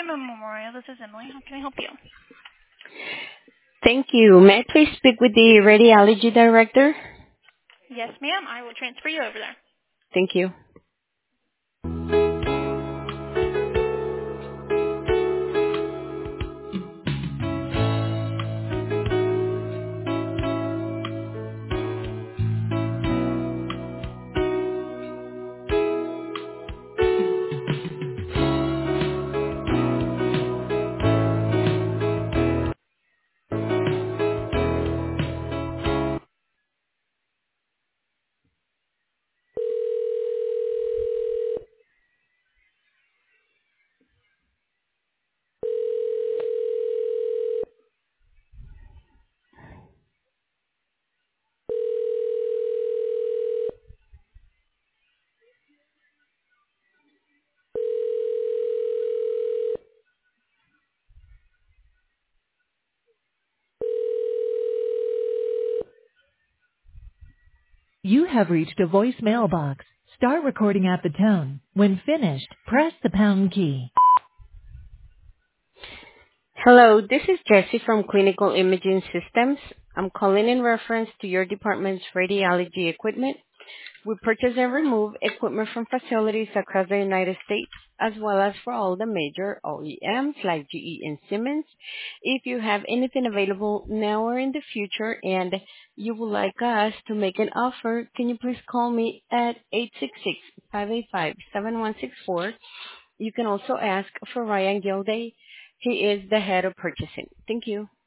Memorial. This is Emily. How can I help you? Thank you. May I please speak with the radiology director? Yes, ma'am. I will transfer you over there. Thank you. You have reached a voicemail box. Start recording at the tone. When finished, press the pound key. Hello, this is Jessie from Clinical Imaging Systems. I'm calling in reference to your department's radiology equipment. We purchase and remove equipment from facilities across the United States, as well as for all the major OEMs like GE and Siemens. If you have anything available now or in the future and you would like us to make an offer, can you please call me at 866-585-7164. You can also ask for Ryan Gilday. He is the head of purchasing. Thank you.